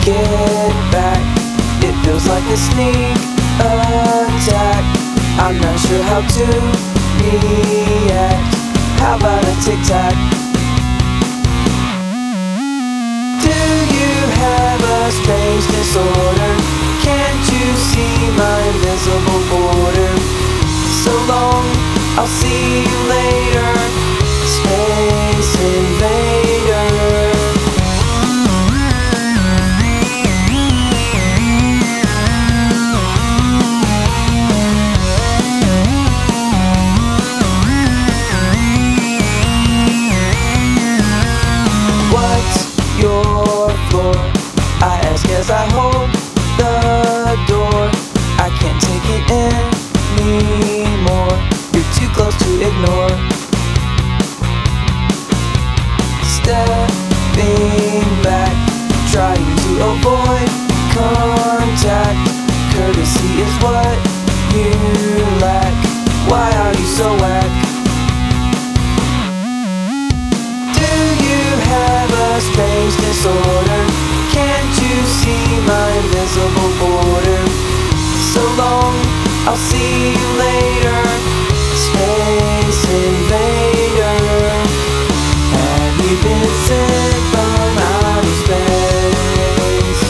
get back. It feels like a sneak attack. I'm not sure how to react. How about a tic-tac? Do you have a strange disorder? Can't you see my invisible border? So long, I'll see you later, Space Invader. Your floor, I ask as I hold the door. I can't take it anymore. You're too close to ignore. Stepping back, trying to avoid contact. Courtesy is what you lack. Why are you so whack? Strange disorder. Can't you see my invisible border? So long, I'll see you later, Space Invader. Have you been sent from outer space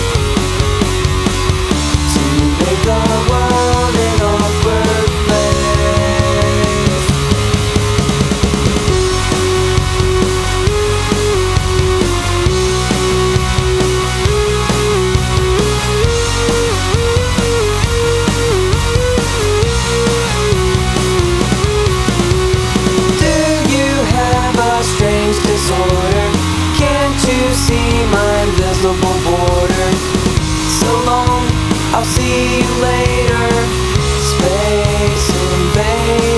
to make the world an awkward place? Disorder. Can't you see my invisible border? So long, I'll see you later, Space Invader.